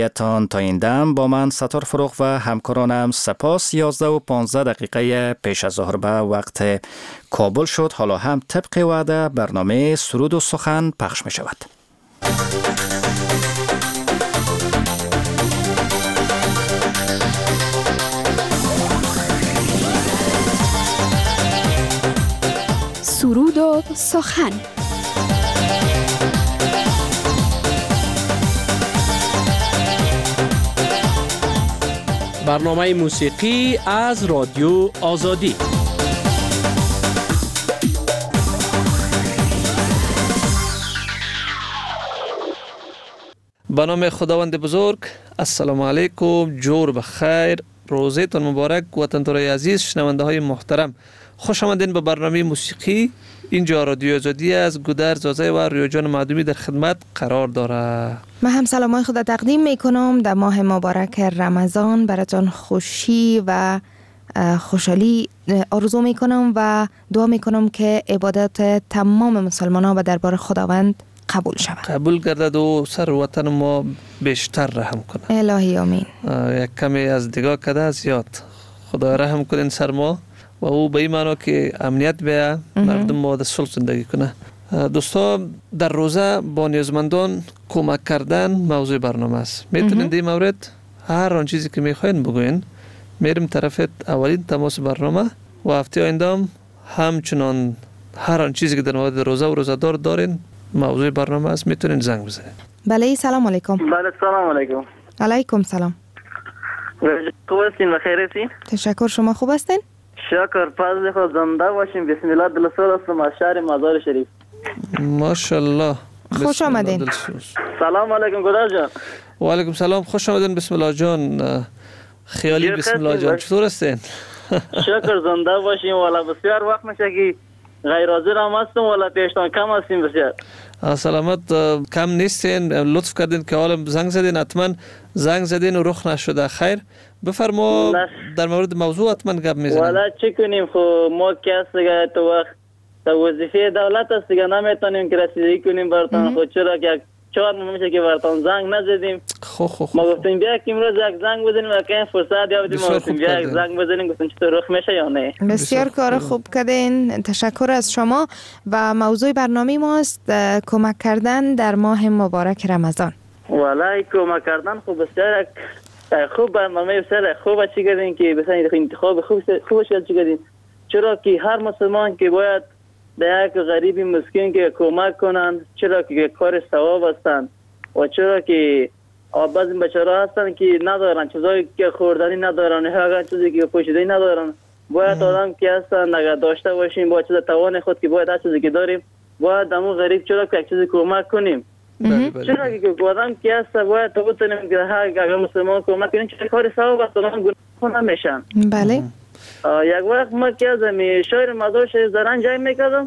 تان تا این دم با من ستار فروغ و همکارانم سپاس. 11 و 15 دقیقه پیش از ظهر به وقت کابل شد. حالا هم طبق وعده برنامه سرود و سخن پخش می شود. سرود و سخن. برنامه موسیقی از رادیو آزادی. به نام خداوند بزرگ. السلام علیکم، جور بخیر، روزتون مبارک وطن‌دارای عزیز، شنونده های محترم، خوش آمدین به برنامه موسیقی. اینجا رادیو آزادی از گودر زازه و ریاجان معدومی در خدمت قرار داره. من هم سلامای خود تقدیم میکنم. در ماه مبارک رمضان براتون خوشی و خوشحالی آرزو میکنم و دعا میکنم که عبادت تمام مسلمانان و دربار خداوند قبول شود. قبول گردد و سر وطن ما بیشتر رحم کنه. الهی آمین. یک کمی از دیگاه کده زیاد. خدا رحم کنین سر ما و او به این معنا که امنیت بیه، مردم ما در صلح زندگی کنه. دوستا، در روزه با نیازمندان کمک کردن موضوع برنامه است. میتونین در این مورد هر آن چیزی که میخواین بگوین. میریم طرفت اولین تماس برنامه و هفته آینده همچنان هر آن چیزی که در مورد روزه و روزه‌دار دارین موضوع برنامه است، میتونین زنگ بزنید. بله، سلام علیکم. بله، سلام علیکم. علیکم سلام. خوب هستین و خیر هستین؟ تشکر، شما خوب هستین؟ شکر، فضل خود زنده باشیم. بسم الله. دلسوز هستم از شهر مزار شریف. ماشاءالله. خوش آمدین. سلام علیکم گودر جان. و علیکم سلام، خوش آمدین. بسم الله جان. خیالی بسم الله جان، چطور هستین؟ شکر، زنده باشیم. والا بسیار وقت میشه که غیر حاضر هم هستم، والا پیشتان کم هستیم بسیار. سلامت، کم نیستین. لطف کردین که حالا زنگ زدین. حتما زنگ زدین و رخ نشده. خیر بفرما، در مورد موضوع حتما گپ میزنیم. والا چی کنیم، خب ما که هست دیگه تو وقت وظیفه دولت است دیگه، نمیتونیم که رسیدگی کنیم براتون. خود چرا که 4 ماه میشه که براتون زنگ نزدیم. ما گفتیم بیا که امروز یک زنگ بزنیم و که فرصت یابیم. ما گفتیم بیا یک زنگ بزنیم، گفتیم چطور رخ میشه یا نه. بسیار کار خوب کردین، تشکر از شما. و موضوع برنامه ماست کمک کردن در ماه مبارک رمضان. والله کمک کردن خوب بسیار خوب برنامه بسیار خوبه. چی کردین که مثلا انتخاب خوبش چی کردین، چرا که هر مسلمان که باید به یک غریب مسکین که کمک کنن، چرا که کار ثواب هستن و چرا که بعضی بچه‌ها هستن که ندارن چیزایی که خوردنی ندارن، هر چیزی که پوشیدنی ندارن. باید آدم که هستن اگر داشته باشیم با چیز توان خود که باید هر چیزی که داریم باید همون غریب چرا که یک چیزی کمک کنیم. چرا که آدم که هست باید تو بتونیم که اگر مسلمان کمک کنیم، چرا کار ثواب است، اونم گناه نمیشن. بله. یک وقت ما که از شهر مزار شریف زرنج جای میکردم.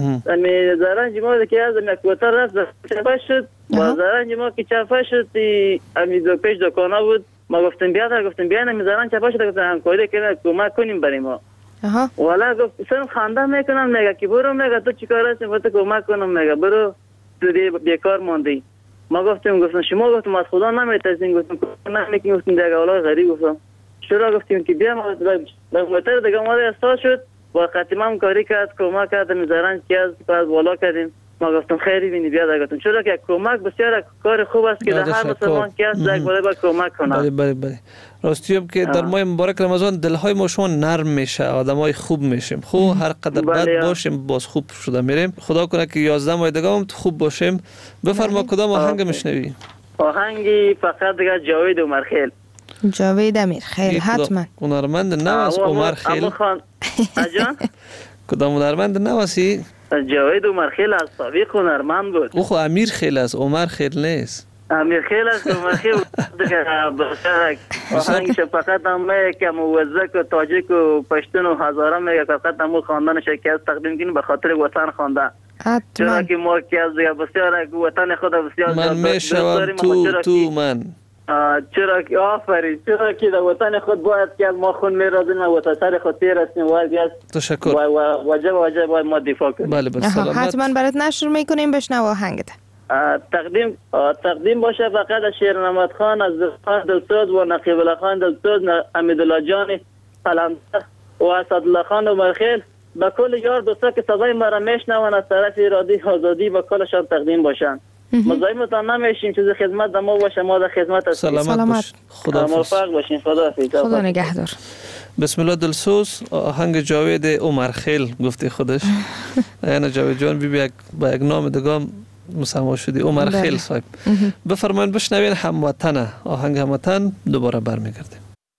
زرنج ما که از یک کوتر رفت چپه شد و زرنج ما که چپه شد دو پیش دکانه بود. ما گفتیم بیا نمی زرنج چپه شد، گفتیم همکاری کنیم کمک کنیم برای ما. والا گفت سن خنده میکنم، میگه که برو، میگه تو چیکار هستی تو کمک کنم، میگه برو تو دی بیکار موندی. ما گفتم شما گفتم از خدا نمیترسین، گفتم نمیکنیم، گفتیم دیگه اولا غریب گفتم چرا، گفتیم که بیا. ما موتر دیگه ما استاد شد با خاتمم کاری کرد، کمک کردم زرنج که از بعد بالا کردیم. ما گفتم خیلی بینی بیا دیگه، چرا که کمک بسیار کار خوب است که هر مسلمان که است یک بار کمک کنه. بله. راستی هم که در ماه مبارک رمضان دلهای ما شما نرم میشه، آدمای خوب میشیم. خب هر قدر بد باشیم باز خوب شده میریم. خدا کنه که 11 ماه دیگه هم خوب باشیم. بفرما کدام آهنگ میشنوی؟ آهنگی فقط دیگه جاوید عمرخیل. جاوید امیرخیل حتما. هنرمند نواز عمرخیل. اجان کدام هنرمند نواسی؟ جاوید عمرخیل از سابق هنرمند بود. او خو امیرخیل است، عمرخیل نیست. امیرخیل است، عمرخیل دیگه بسیار آهنگش فقط هم که موزک و تاجیک و پشتون و هزاره میگه فقط هم خواندنش که از تقدیم کنیم به خاطر وطن خوانده. چرا که ما که از بسیار وطن خود بسیار من میشوم تو من چرا که آفرین، چرا که در وطن خود باید که ما خون میرازیم و وطن سر خود پیرستیم و تشکر واجب باید ما دفاع کنیم. بله سلامت. حتما برات نشر میکنیم، بشنو آهنگت. تقدیم باشه فقط از شیرنماد خان، از خان دلسوز و نقیب الله خان دلسوز، امیدالله جان قلندر و اسدالله خان و مرخیل، به کل یار دوستا که صدای ما را میشنون از طرف رادیو آزادی به کلشان تقدیم باشن. مزاحمتان نمیشیم، چیز خدمت ما باشه، ما در خدمت هستیم. سلامت خدا موفق باشین. خدا نگهدار. بسم الله دلسوز آهنگ جاوید عمرخیل گفتی خودش. یعنی جاوید جان با یک نام دیگه مسما شدی عمرخیل صاحب. بفرمایید بشنوین هموطن، آهنگ هموطن، دوباره برمیگردیم.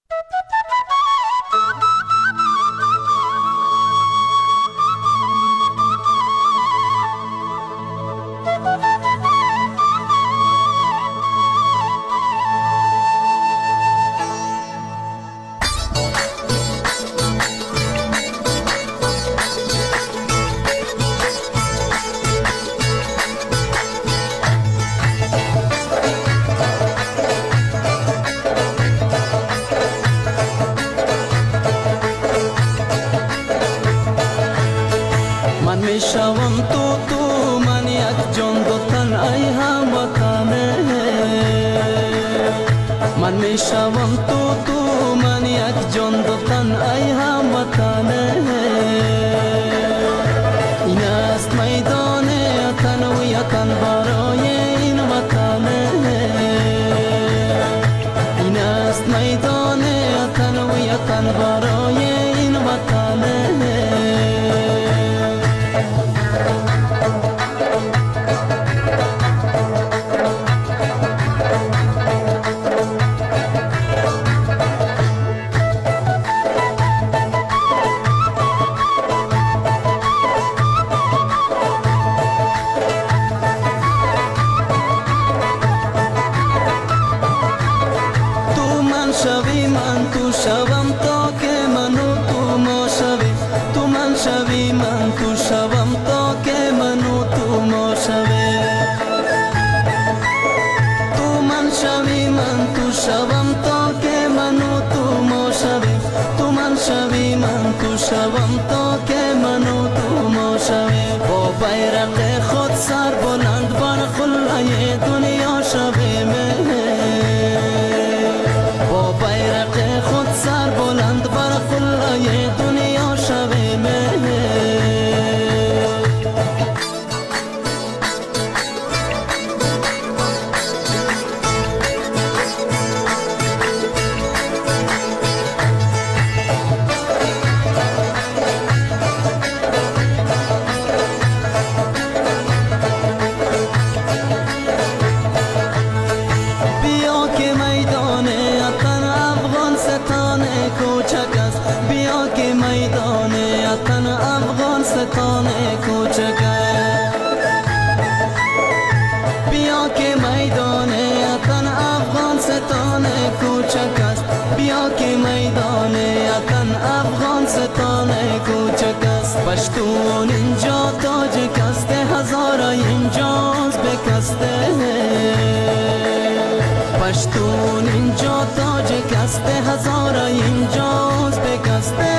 پشتون اینجا تاج کسته، هزارا اینجاست بکسته. پشتون اینجا تاج کسته، هزارا اینجاست بکسته.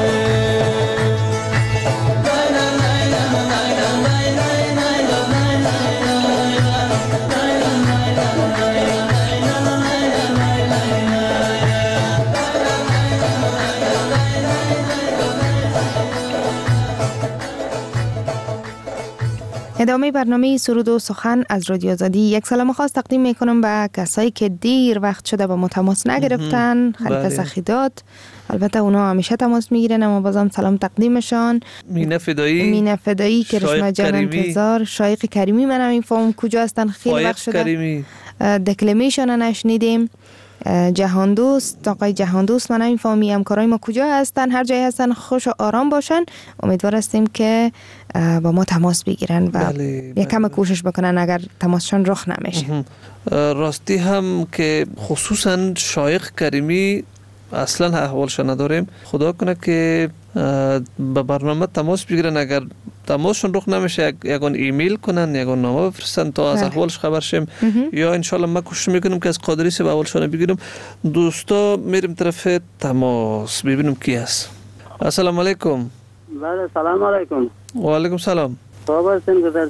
ادامه برنامه سرود و سخن از رادیو آزادی. یک سلام خاص تقدیم میکنم به کسایی که دیر وقت شده با ما تماس نگرفتن. خلیفه سخیدات، البته اونا همیشه تماس میگیرن اما بازم سلام تقدیمشان. مینه فدایی، کرشمه جان انتظار، شایق کریمی، من هم این فهم کجا هستن خیلی وقت شده دکلمیشون نشنیدیم. جهان دوست، آقای جهان دوست، من هم این فهمی همکارای ما کجا هستن، هر جایی هستن خوش و آرام باشن. امیدوار هستیم که با ما تماس بگیرن و یک کم کوشش بکنن اگر تماسشان رخ نمیشه. راستی هم که خصوصا شایق کریمی اصلا احوالش نداریم، خدا کنه که به برنامه تماس بگیرن، اگر تماسشون رخ نمیشه یگان ایمیل کنن، یگان نامه بفرستن تا از احوالش خبر شیم، یا انشالله ما کوشش میکنیم که از قادری به احوالشون بگیریم. دوستا میریم طرف تماس ببینیم کی هست. السلام علیکم. بله سلام علیکم. و علیکم سلام. صحبت هستیم گذر جان.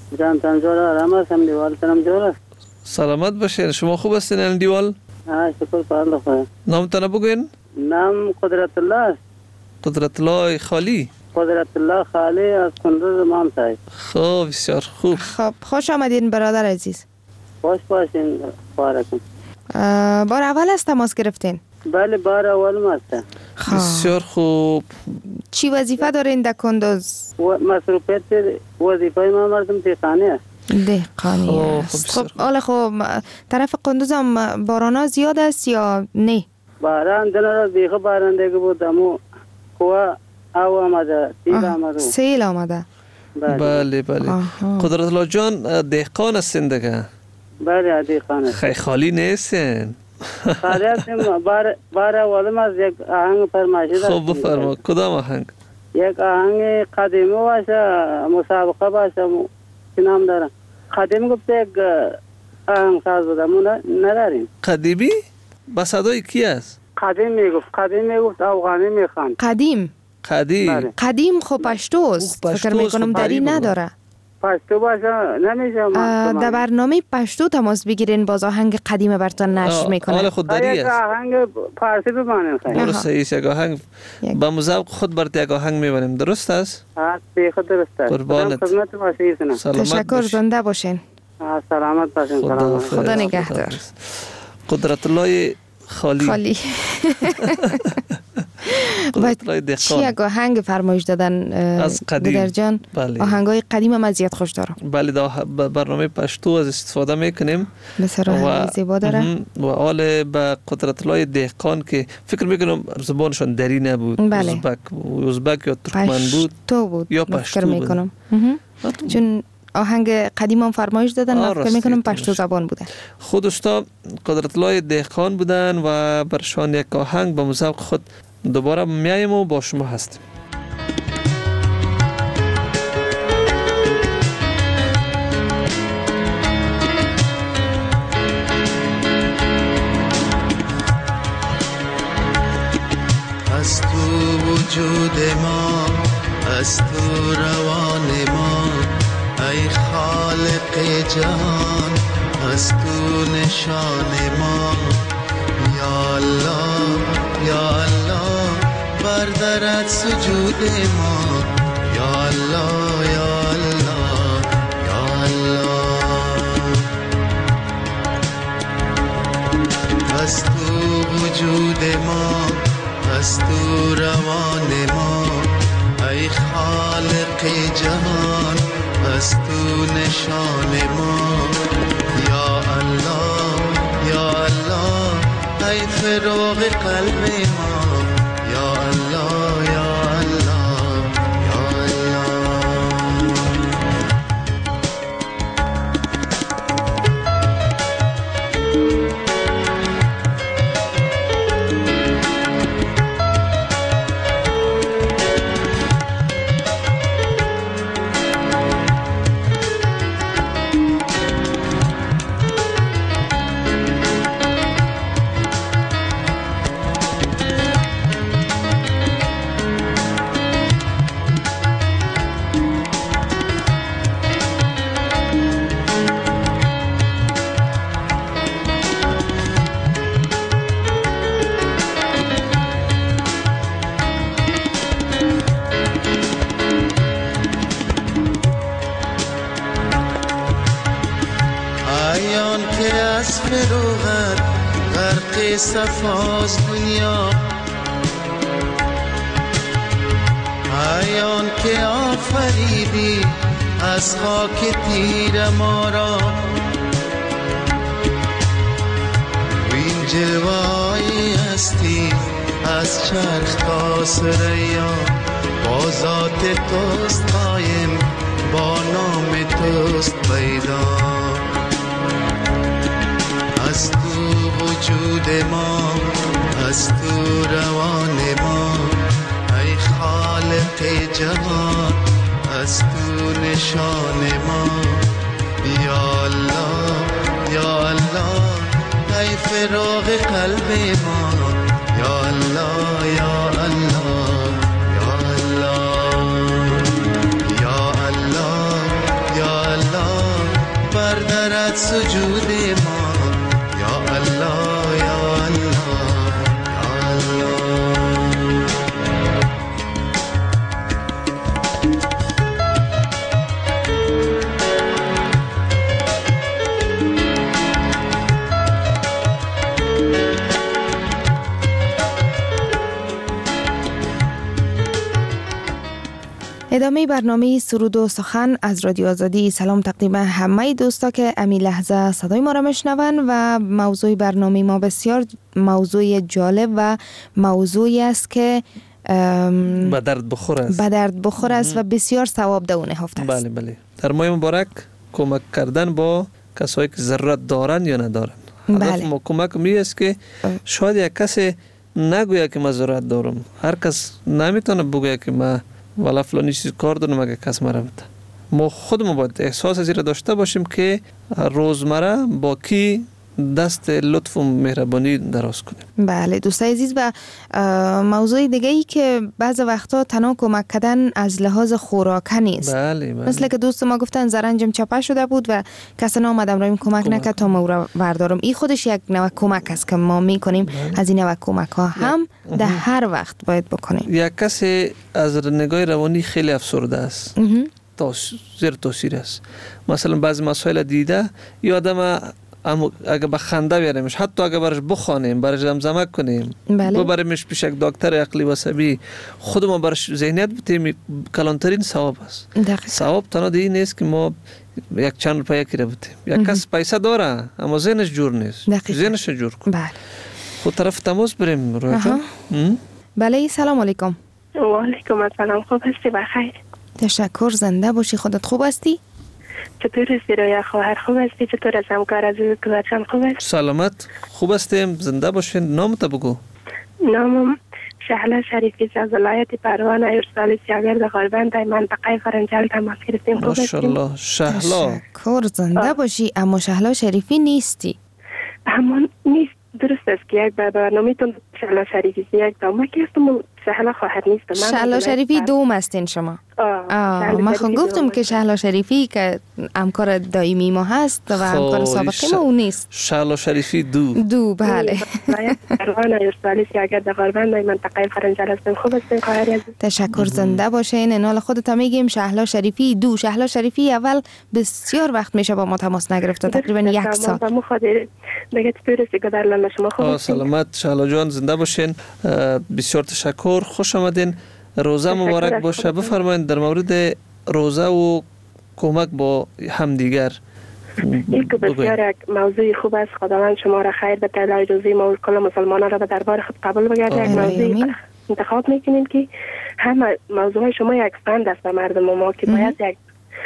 جان تنجور آرام هستم، دیوال تنم جور است. سلامت باشین. شما خوب هستین اندیوال؟ شکر پرده خواه. نامتان بگوین؟ نام قدرت الله است. قدرت الله خالی. قدرت الله خالی از کندوز مام صاحب. خب بسیار خوب. خب خوش آمدین برادر عزیز. خوش باشین بارکم. بار اول است تماس گرفتین؟ بله بار اول هستم. بسیار خوب. چی وظیفه دارین در کندوز؟ مصروفیت وظیفه ما مردم دیقانی است. دهقانی است. خب حالا خب طرف کندوز هم بارانا زیاد است یا نه؟ باران دنر دیگه باران دیگه بود امو کوه او آمده سیل آمده. سیل آمده. بله بله. قدرت الله جان دهقان هستین دیگه؟ بله دهقان است. خیلی خالی نیستین. خالی هستیم. بار اولم از یک آهنگ فرمایشی داشتیم. خب بفرما. کدام آهنگ؟ یک آهنگ قدیمی باشه، مسابقه باشه، چی نام داره؟ قدیمی گفت یک آهنگ ساز بودم نداریم. قدیمی؟ با صدای کی است؟ قدیم میگفت افغانی میخوان. قدیم. قدیم خب پشتوست. فکر میکنم دری نداره. پشتو باشه نمیشه. در برنامه پشتو تماس بگیرین، باز آهنگ قدیم براتون نشر میکنه. حالا خود دری است. آهنگ فارسی بمانیم خیلی. درست است. یک آهنگ با مذوق خود برات یک آهنگ میبریم. درست است؟ به خود درست است. قربانت. خدمت باشید. تشکر. زنده باشین. سلامت باشین. خدا نگهدار. قدرت الله خالی. چی یک آهنگ فرمایش دادن از قدیم جان؟ بله. آهنگای قدیم هم از زیاد خوش دارم. بله برنامه پشتو از استفاده میکنیم. بسیار زیبا داره. و حال به قدرت الله دهقان که فکر میکنم زبانشان دری نبود. بله. ازبک یا ترکمن بود. پشتو بود. یا پشتو میکنم. چون آهنگ قدیم هم فرمایش دادن و فکر میکنم پشتو زبان بوده. خود استاد قدرت الله دهقان بودن و برشان یک آهنگ به مذوق خود دوباره میاییم و با شما هستیم. از تو وجود ما، از تو روان ما، ای خالق جهان، از تو نشان ما. یا الله یا الله بردارد سجود ما. یا الله یا الله یا الله. از تو وجود ما، از تو روان ما، ای خالق جهان، از تو نشان ما. یا الله یا الله ای فراغ قلب ما. یا الله یا الله یا الله. فروغت غرق صفاست دنیا. عیان که آفریدی از خاک تیر ما را. وین جلوه‌ای هستی از چرخ تا ثریا. با ذات توست قایم، با نام توست پیدا. از تو وجود ما، از تو روان ما، ای خالق جهان، از تو نشان ما. یا الله یا الله ای فراغ قلب ما. یا الله یا الله یا الله یا الله یا الله سجود ما یا الله یا الله یا الله. ادامه برنامه سرود و سخن از رادیو آزادی. سلام تقدیم همه دوستا که امی لحظه صدای ما را میشنون و موضوع برنامه ما بسیار موضوع جالب و موضوعی است که به درد بخور است و بسیار ثواب دونه هفته است. بله بله. در ماه مبارک کمک کردن با کسایی که ضرورت دارن یا ندارن. هدف ما کمک می است که شاید یک کسی نگوید که من ضرورت دارم. هر کس نمیتونه بگوید که من والا فلانی چیز کار دارم اگه کس مرا بده. ما خودمون باید احساس از این داشته باشیم که روزمره با کی دست لطف و مهربانی دراز کنیم. بله دوستای عزیز، و موضوع دیگه ای که بعض وقتا تنها کمک کردن از لحاظ خوراکه نیست. بله. مثل که دوست ما گفتن زرنجم چپه شده بود و کسی نامدم رایم کمک نکرد تا ما را بردارم. این خودش یک نوع کمک است که ما میکنیم. از این نوع کمک ها هم در هر وقت باید بکنیم. یک کسی از نگاه روانی خیلی افسرده است، زیر تاثیر است. مثلا بعضی مسائل دیده یا آدم اگه به خنده بیاریمش، حتی اگه برش بخوانیم، برش زمزمه کنیم، ببریمش پیش یک دکتر عقلی و عصبی، خودمون برش ذهنیت بتیم، کلانترین ثواب است. ثواب تنها دیگه نیست که ما یک چند روپیه کی رو بتیم. یک کس پیسه داره اما ذهنش جور نیست. ذهنش جور کن. بله. خود طرف تماس بریم روی جان. بله سلام علیکم. و علیکم السلام. خوب هستی؟ بخیر. تشکر. زنده باشی. خودت خوب هستی؟ چطور هستی رویا خواهر؟ خوب هستی؟ چطور از همکار عزیز گذرچان خوب هست؟ سلامت. خوب هستیم. زنده باشین. نامت بگو. نامم شهلا شریفی از ولایت پروان ایرسالی سیاگرد غربند در منطقه فرنجال تماس گرفتیم. خوب هستیم؟ ماشاءالله. شهلا. تشکر. زنده باشی. اما شهلا شریفی نیستی. همون نیست. درست است که یک برنامه‌تون شهلا شریفی یک دامه که هستم، شهلا خواهر نیستم. شهلا شریفی دوم هستین شما. من خود گفتم که شهلا شریفی که همکار دائمی ما هست و همکار سابقی ما اون نیست. شهلا شریفی دو. بله. پروان ایرسالی سیاگرد غربند در منطقه فرنجال هستم. خوب هستین خواهر عزیز؟ تشکر. زنده باشین. انال خودت میگیم شهلا شریفی دو. شهلا شریفی اول بسیار وقت میشه با ما تماس نگرفته، تقریبا یک ساعت. ما خاطر دیگه چطور است گذر شما؟ خوب سلامت. شهلا جان زنده باشین. بسیار تشکر. خوش آمدین. روزه مبارک باشه. بفرمایید در مورد روزه و کمک با همدیگر. این که بسیار یک موضوع خوب است. خداوند شما را خیر بده. لایجوزی ما و کل مسلمانان را به دربار خود قبول بگرده. یک موضوع انتخاب میکنیم که همه موضوع شما یک پند است به مردم ما که باید یک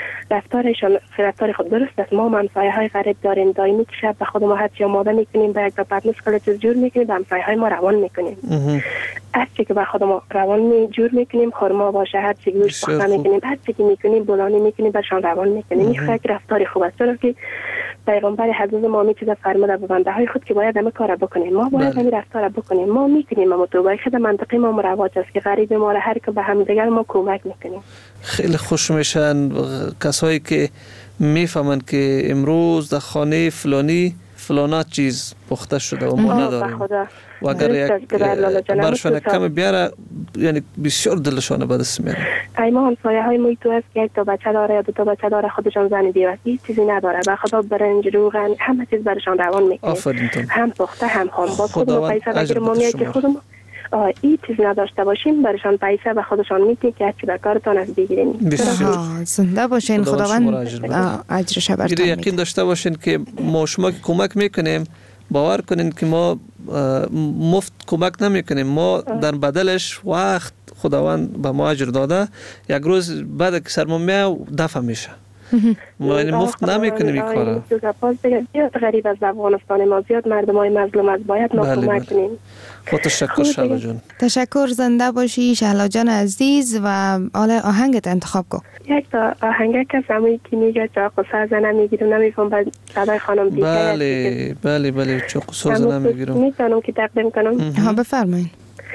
رفتار خود درست است. ما همسایه های غریب داریم، دائمی که شب به خود ما هرچی آماده میکنیم، به یک دو پتنوس کل چیز جور میکنیم، به همسایه های ما روان میکنیم. هرچی که به خود ما روان جور میکنیم، خورما باشه، هرچی گوش پخته میکنیم، هرچی که میکنیم بولانی میکنیم، برشان روان میکنیم. این یک رفتار خوب است. چرا که پیغمبر حضرت ما می چیز فرموده به بنده های خود که باید همه کار بکنیم. ما باید همین رفتار بکنیم. ما میکنیم، اما تو باید منطقی ما مروج است که غریب ما را هر که به هم دیگر ما کمک میکنیم. خیلی خوش میشن کسایی که میفهمن که امروز در خانه فلانی فلانا چیز پخته شده و ما نداریم و اگر یک برشان کم بیاره یعنی بسیار دلشان به دست میاره. ما همسایه های محیط است که یک تا بچه داره یا دو تا بچه داره، خودشان زن بیوه هیچ چیزی نداره، به خدا برنج روغن همه چیز برشان روان میکنیم. هم پخته هم خام. با خودمون پیسه بگیریم ما میاد که خودمون این چیز نداشته باشیم برشان پیسه به خودشان میدیم که هرچی در کارتان از بگیریم. زنده باشین. خداوند اجرش برتون میده. یقین داشته باشین که ما شما که کمک میکنیم باور کنین که ما مفت کمک نمیکنیم. ما در بدلش وقت خداوند به ما اجر داده. یک روز بعد که سرما میاد دفع میشه. ما این مفت نمیکنیم این کارا. زیاد غریب از افغانستان ما، زیاد مردم های مظلوم از باید ما کمک کنیم. خود تشکر شهلا جان. تشکر. زنده باشی شهلا جان عزیز. و حالا آهنگت انتخاب کن. یک تا آهنگ که سموی که میگه چا قصه زنم میگیرم نمیفهم بعد صدای خانم دیگه. بله چا قصه زنم میگیرم میتونم که تقدیم کنم. بفرمایید.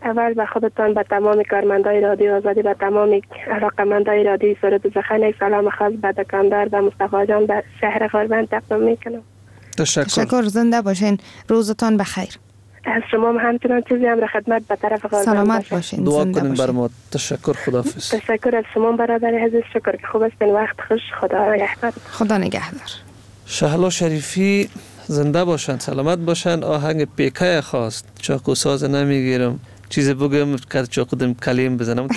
اول به خودتان، به تمام کارمندای رادیو آزادی، به تمام علاقمندای رادیو سرود و سخن یک سلام خاص به دکاندار و مصطفی جان در شهر غربند تقدیم میکنم. تشکر. زنده باشین. روزتان بخیر. از شما همچنان چیزی هم را خدمت به طرف غربند سلامت باشین. دعا کنین بر ما. تشکر. خداحافظ. تشکر از شما برادر عزیز. شکر که خوب هستین. وقت خوش. خدا نگهدار. خدا نگهدار. شهلا شریفی زنده باشند، سلامت باشند. آهنگ پیکای خواست. چاقو ساز نمیگیرم، چیز بگم که چاقو دم کلیم بزنم.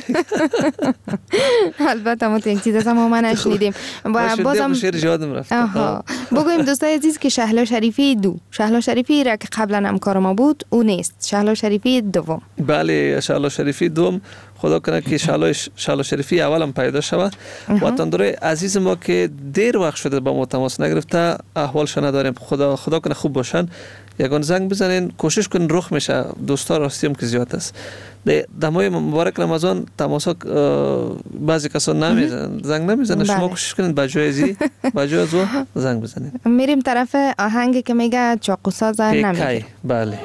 البته ما یک چیز هم ما نشنیدیم. بازم شعر یادم رفت. بگویم دوستای عزیز که شهلا شریفی را که قبلا همکار ما بود او نیست. شهلا شریفی دوم. بله، شهلا شریفی دوم. خدا کنه که شهلا شریفی اولم پیدا شود. وطندارای عزیز ما که دیر وقت شده با ما تماس نگرفته، احوالش نداریم. خدا کنه خوب باشن. یگان زنگ بزنین، کوشش کنین رخ میشه. دوستا راستیم که زیاد است. دمای مبارک رمضان تماسا بعضی کسا نمیزنن، زنگ نمیزنن. شما کوشش کنین با جای از زنگ بزنین. میریم طرف آهنگی که میگه چاقو ساز نمیگه. بله.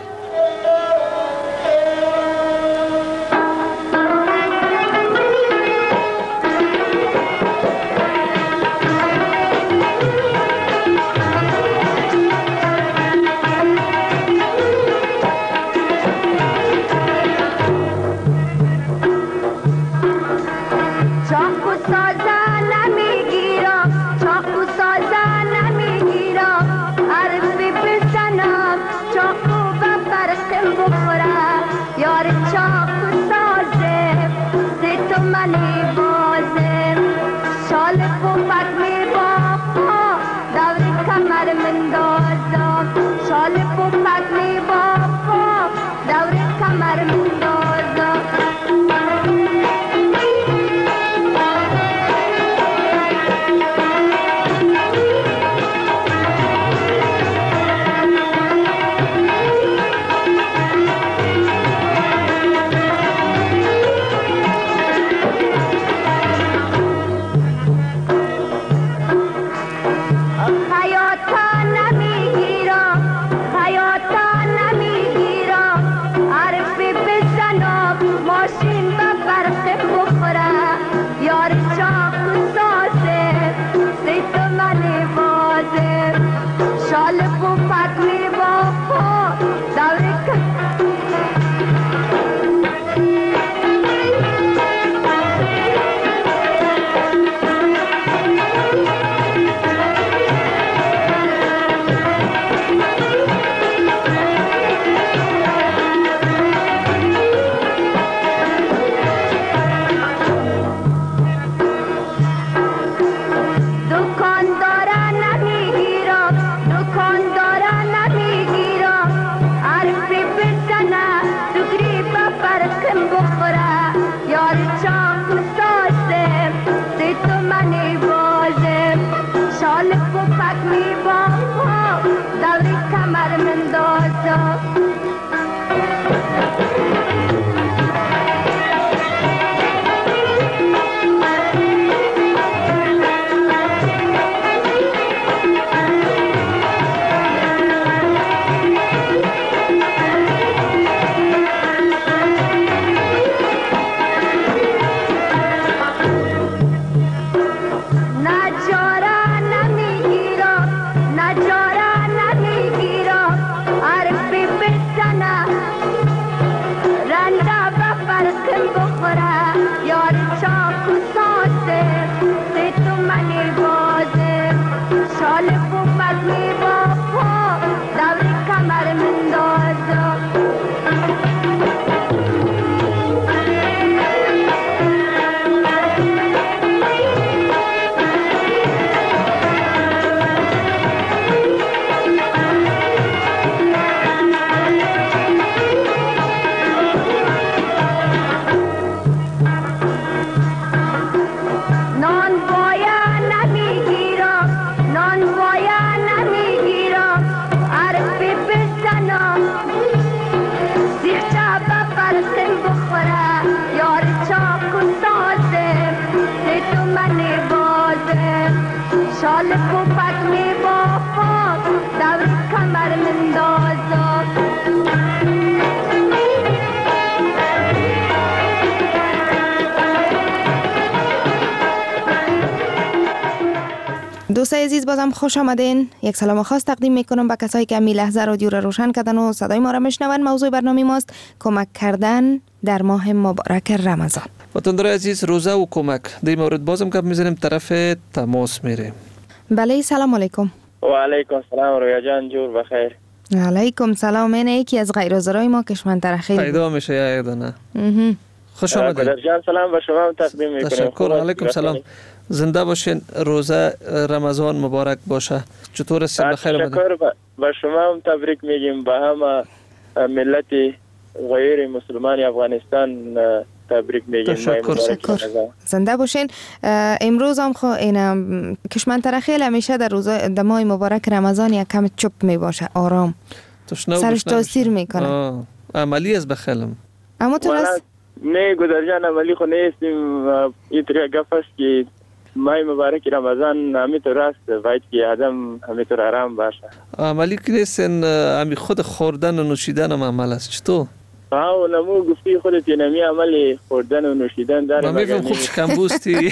دوستای عزیز بازم خوش آمدین. یک سلام خاص تقدیم میکنم به کسایی که می لحظه رادیو را روشن کردن و صدای ما را میشنون. موضوع برنامه ماست کمک کردن در ماه مبارک رمضان. وطندار عزیز، روزه و کمک در این مورد بازم گپ میزنیم، طرف تماس میریم. بله سلام علیکم. و علیکم سلام رویا جان، جور بخیر. علیکم سلام. این یکی از غیر حاضرای ما کشمن خیلی پیدا میشه یا دونه. خوش آمدید. قدر جان سلام به شما تقدیم میکنم. تشکر. علیکم سلام. زنده باشین. روزه رمضان مبارک باشه. چطور هستین؟ بخیر آمدید. تشکر به شما هم تبریک میگیم، به همه ملت غیر مسلمان افغانستان تبریک میگیم. تشکر. زنده باشین. امروز هم این کشمن خیلی همیشه در روزه در ماه مبارک رمضان یک کم چپ می باشه، آرام. سرش تاثیر میکنه. عملی از بخیلم. اما تو راست نه گذر جان، عملی خو نیستیم. این طریقه گپ است که ماه مبارک رمضان همینطور راست باید که آدم همینطور آرام باشه. عملی که نیستن، همی خود خوردن و نوشیدن هم عمل است. چطور؟ و نمو گفتی خودت نمی عمل خوردن و نوشیدن داره. من میفهم خوب شکم بوستی.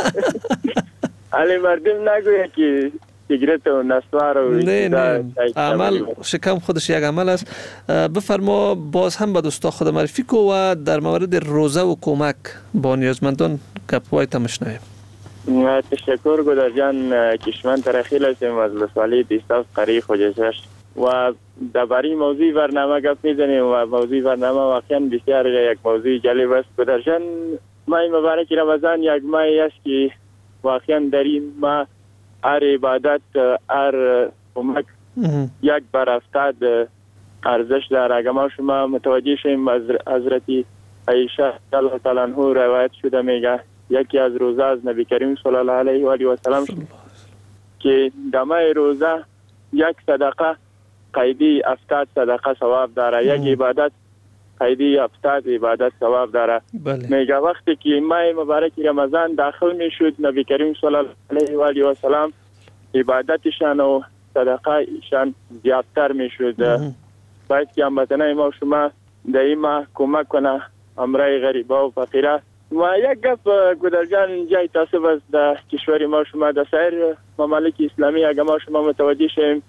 علی مردم نگویه که سیگرت و نسوار و نه عمل شکم خودش یک عمل است. بفرما باز هم به دوستا خود معرفی کو و در مورد روزه و کمک با نیازمندان گپ‌های تمشنویم. تشکر گدر جان. کشمن ترخیل هستیم از لسوالی دیستاف قریق خوجشش و درباره موضوع برنامه گپ میزنیم و موضوع برنامه واقعا بسیار یک موضوع جالب است. گدر جان، ماه مبارک رمضان یک ماهی است که واقعا در این ماه هر عبادت، هر کمک یک بر افتاد ارزش داره. اگر ما شما متوجه شیم از حضرت عایشه رضی الله عنها روایت شده میگه یکی از روزه از نبی کریم صلی الله علیه و آله و سلام که دمای روزه یک صدقه قیدی 70 صدقه ثواب داره، یک عبادت قیدی 70 عبادت ثواب داره. میگه وقتی که ماه مبارک رمضان داخل میشد نبی کریم صلی الله علیه و آله و سلام عبادتشان و صدقه ایشان زیادتر میشد. باید که هموطنان ما شما در این ماه کمک کنه امرای غریبه و فقیره. و یک گپ گدر جان جای تاسف است در کشور ما شما در سایر ممالک اسلامی اگر ما شما متوجه شیم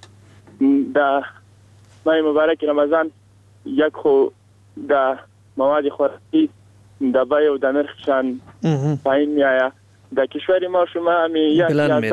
در ماه مبارک رمضان یک خو در مواد خوراکی در بای و در نرخشان پایین می آید. در کشور ما شما همی یک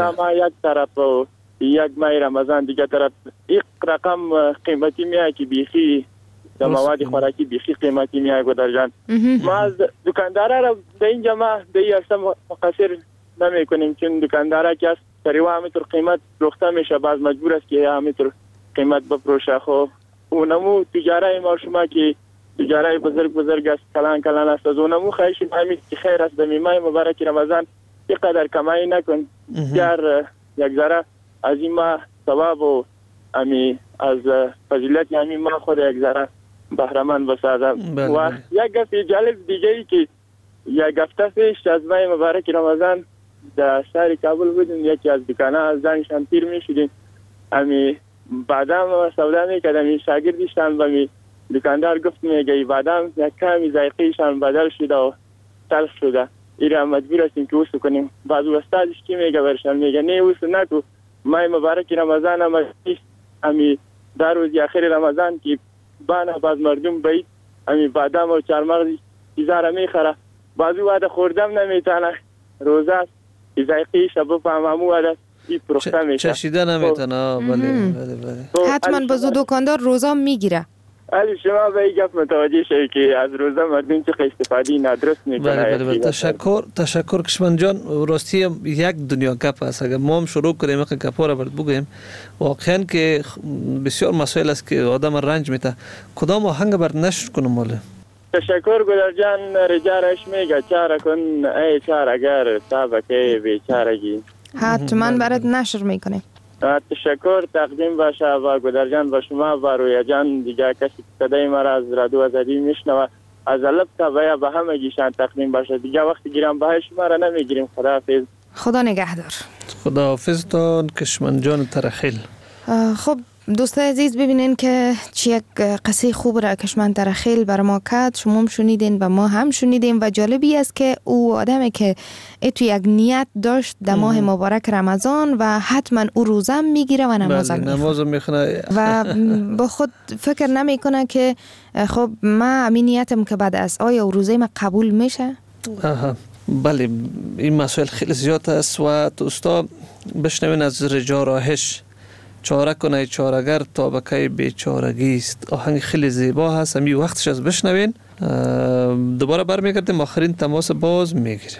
طرف و یک ماه رمضان دیگه طرف یک رقم قیمتی می آید که بیخی در مواد خوراکی بیخی قیمتی می آید گدر جان. ما از دکاندارا را در اینجا ما در این عرصه مقصر نمی کنیم، چون دکاندارا که از سریوه همیتر قیمت روخته میشه، باز مجبور است که همیتر قیمت بفروشه. خب اونمو تجاره ما شما که تجاره بزرگ است، کلان است، از اونمو خواهش همین که خیر است در ماه مبارک رمضان اینقدر کمایی نکن، بیار یک ذره از این ماه ثواب و امی از فضیلت همین ماه خود یک ذره بهره‌مند بسازم. و یک گپ جالب دیگه ای که یک هفته پیش از ماه مبارک رمضان در شهر کابل بودیم، یکی از دکان‌ها از دانشان تیر می‌شدیم، امی بادام سودا می‌کردم، شاگردشان به می دکاندار گفت میگه بادام یک کمی ذائقه‌شان بدل شده و تلخ شده، ایرا مجبور هستیم که وسو کنیم. بعض استادش کی میگه برشان میگه نه وسو نکو، ماه مبارک رمضان هم امی در روز آخر رمضان که بانه باز مردم باید امی بادام و چارمغز چیزا را میخره، بعضی وعده خوردم نمیتونه، روزه است ذائقه‌اش بفهمم وعده این پروخته میشه، چشیده نمیتونه. بله. حتما بازو دکاندار روزه میگیره. علی شما به این گپ متوجه شوید که از روزه مردم چه استفاده نادرست میکنه. بله. تشکر کشمن جان. راستی یک دنیا گپ است. اگر ما هم شروع کنیم که گپا را برد بگویم، واقعا که بسیار مسائل است که آدم رنج میده. کدام آهنگ بر نشر کنم ماله؟ تشکر گلر جان. رجارش میگه چاره کن ای چاره‌گر تابکه بیچارگی. حتما برات نشر میکنیم. تشکر تقدیم باشه و گدر جان و شما و رویا جان دیگه کسی صدای ما را از رادیو آزادی میشنوه از الب تا باید به همه گیشان تقدیم باشه. دیگه وقتی گیرم به شما را نمیگیریم. خداحافظ. خدا نگهدار. خداحافظ تان کشمن جان ترخیل. خب دوستای عزیز ببینین که چی یک قصه خوب را کشمند رخیل بر ما کرد. شما هم شنیدین و ما هم شنیدیم و جالبی است که او آدمی که تو یک نیت داشت در ماه مبارک رمضان و حتما او روزه میگیره و نماز میخونه و با خود فکر نمیکنه که خب من همین نیتم که بعد از آیا روزه ما قبول میشه؟ بله، این مسائل خیلی زیاد است و دوستا بشنوین از رجا راهش چاره کنه چاره‌گر تا بکی بیچارگی است. آهنگ خیلی زیبا هست، همین وقتش از بشنوین. دوباره برمیگردیم آخرین تماس باز میگیریم.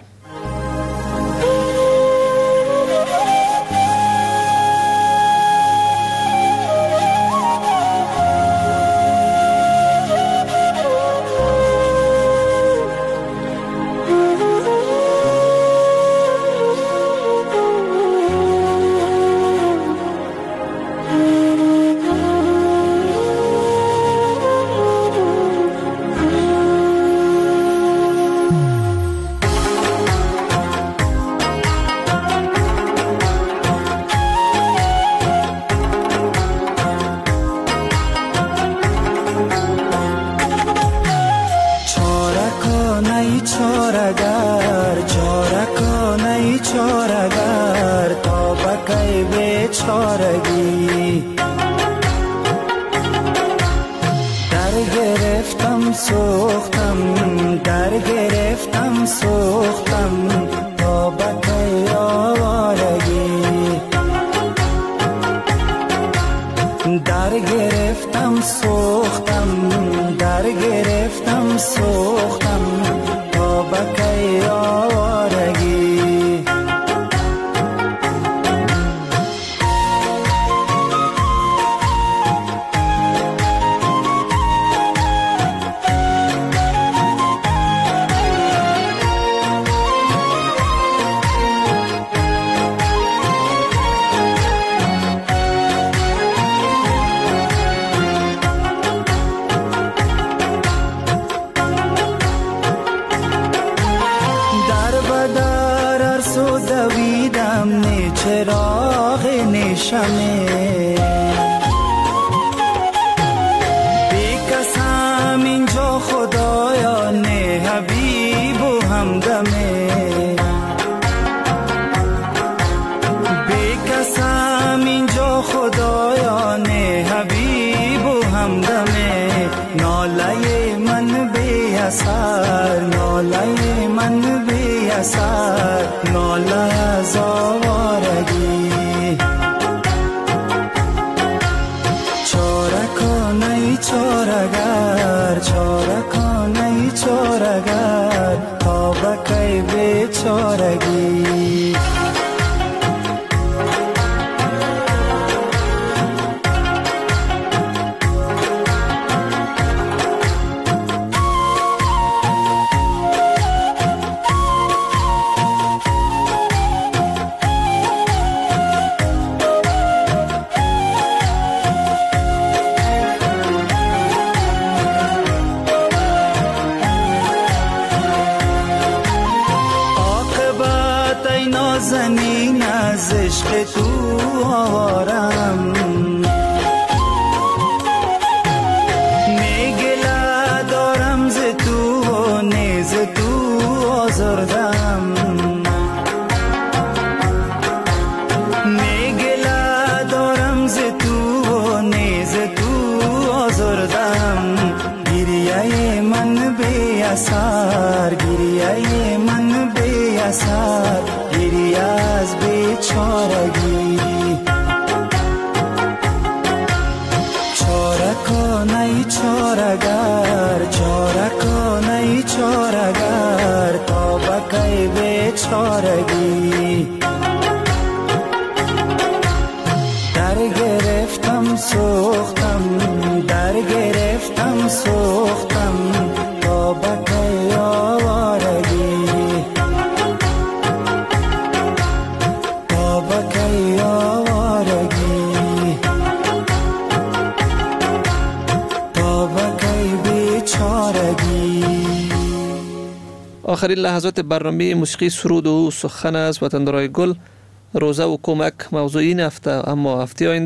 آخرین لحظات برنامه موسیقی سرود و سخن از وطندارای گل. روزه و کمک موضوع این هفته، اما هفته آینده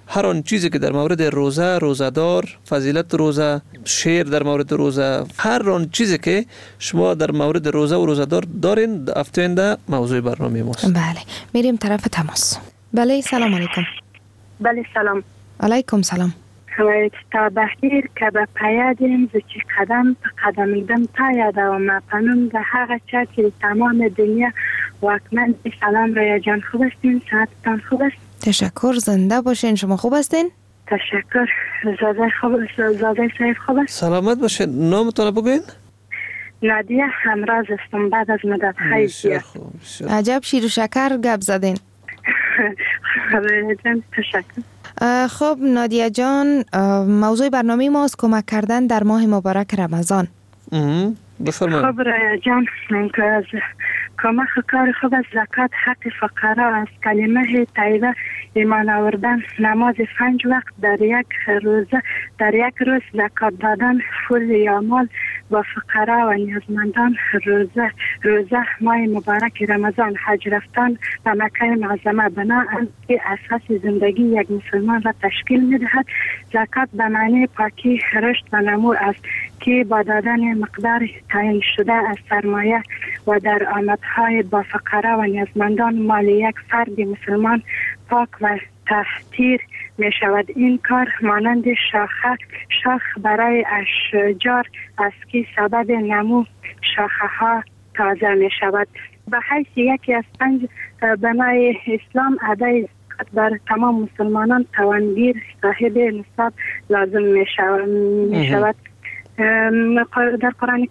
هر آن چیزی که در مورد روزه، روزدار، فضیلت روزه، شعر در مورد روزه، هر آن چیزی که شما در مورد روزه و روزدار دارین هفته آینده موضوع برنامه ماست. بله، میریم طرف تماس. بله، سلام علیکم. بله سلام. علیکم سلام. تا بخیر که به پیادیم زچی قدم قدم ایدم پایده و مپنم ده هغه چه که تمام دنیا واکمن. سلام ریا جان، خوب هستین؟ صحتتان خوب است؟ تشکر، زنده باشین. شما خوب هستین؟ تشکر. زاده صاحب خوب است؟ سلامت باشین. نامتون بگوین؟ نادیه همراز استم بعد از مدت خیلی. عجب شیر و شکر گپ زدین. ریا جان تشکر. خب نادیه جان، موضوع برنامه ماست کمک کردن در ماه مبارک رمضان. بفرمایید. خب ریا جان، من که از کمک کار خوب از زکات حق فقرا است. کلمه طیبه، ایمان آوردن، نماز 5 وقت در یک روز زکات دادن، فول یا مال با فقرا و نیازمندان، روزه ماه مبارک رمضان، حج رفتن و مکه معظمه بنا که اساس زندگی یک مسلمان را تشکیل می‌دهد. زکات به معنی پاکی، رشد و نمو است که با دادن مقدار تعیین شده از سرمایه و در آمدهای با فقرا و نیازمندان مال یک فرد مسلمان پاک و تطهیر می شود. این کار مانند شاخ برای اشجار است که سبب نمو شاخه ها تازه می شود. به حیث یکی از 5 بنای اسلام ادای زکات بر تمام مسلمانان توانگیر صاحب نصاب لازم می شود. در قرآن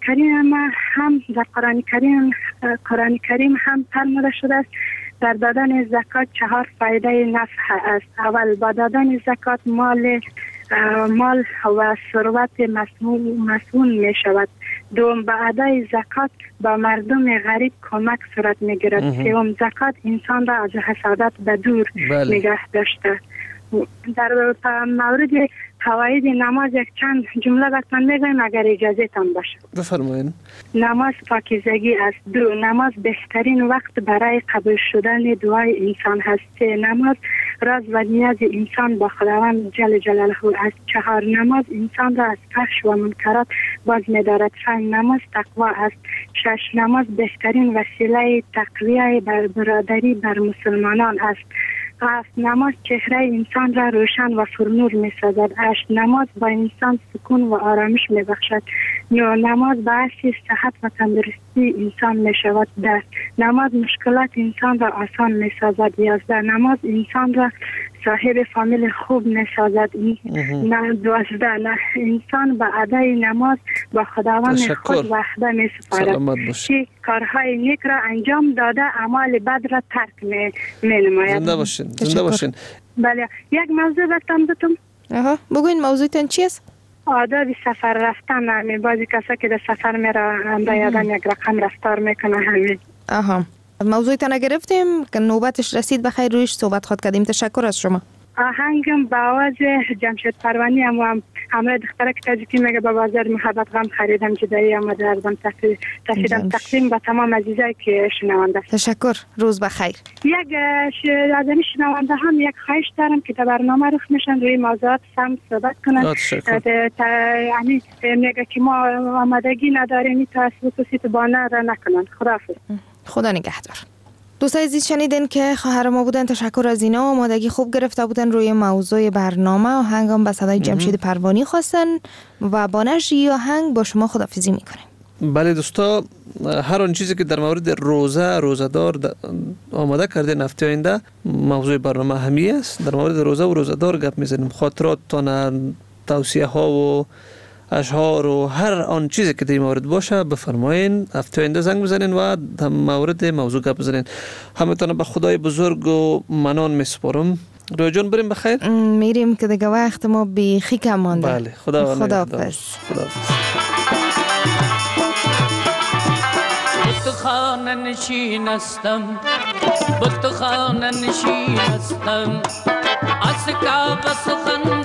کریم هم فرموده شده است در دادن زکات 4 فایده نفع است. اول، با دادن زکات مال و ثروت مسئول می شود. دوم، با ادای زکات با مردم غریب کمک صورت می گیرد. سوم، زکات انسان را از حسادت به دور نگه داشته. در مورد فواید نماز یک چند جمله براتون میگم اگر اجازه تان باشه. بفرمایید. نماز پاکیزگی است. 2، نماز بهترین وقت برای قبول شدن دعای انسان هست. 3، نماز راز و نیاز انسان با خداوند جل جلاله است. 4، نماز انسان را از فحش و منکرات باز می‌دارد. 5، نماز تقوا است. 6، نماز بهترین وسیله تقویت برادری بر مسلمانان است. 7، نماز چهره انسان را روشن و پرنور می سازد. 8، نماز با انسان سکون و آرامش می بخشد. 9، نماز باعث صحت و تندرستی انسان می شود. 10، نماز مشکلات انسان را آسان می سازد. 11، نماز انسان را صاحب فامیل خوب می سازد. 12، انسان با ادای نماز با خداوند خود وحده می سپارد که کارهای نیک را انجام داده اعمال بد را ترک می نماید. زنده باشین. بله، یک موضوع براتون بگم. بگوین موضوعتون چی است؟ آداب سفر رفتن. همین بعضی کسا که در سفر میره با آدم یک رقم رفتار میکنه. همین موضوعتون گرفتیم که نوبتش رسید، بخیر رویش صحبت خود کردیم. تشکر از شما. آهنگم با آواز جمشید پروانی هم همراه دختره که تاجیکی میگه با بازار محبت غم خریدم جدایی آمده ازم تقدیم با تمام عزیزایی که شنونده. تشکر، روز بخیر. یک از این شنونده هم یک خواهش دارم که در برنامه رخ میشن روی موضوعات سم صحبت کنن. یعنی میگه که ما آمادگی نداریم تا سوت بانه را نکنن. خداحافظ. خدا نگهدار. دوستای عزیز، شنیدین که خواهر ما بودن. تشکر از اینا. آمادگی خوب گرفته بودن روی موضوع برنامه. آهنگام به صدای جمشید پروانی خواستن و با نشر آهنگ با شما خداحافظی میکنیم. بله دوستا، هر آن چیزی که در مورد روزدار آماده کردین هفته آینده موضوع برنامه همی است. در مورد روزه و روزدار گپ میزنیم. خاطراتتان، توصیه ها و اشعار و هر آن چیزی که در این مورد باشه بفرمایین. هفته آینده زنگ بزنین و در مورد موضوع گپ بزنین. همتون به خدای بزرگ و منان میسپارم. روی جان بریم بخیر. میریم که دیگه وقت ما بیخی کم مانده. بله، خداحافظ. بتخانه نشین هستم، بتخانه نشین هستم، از کعبه سخن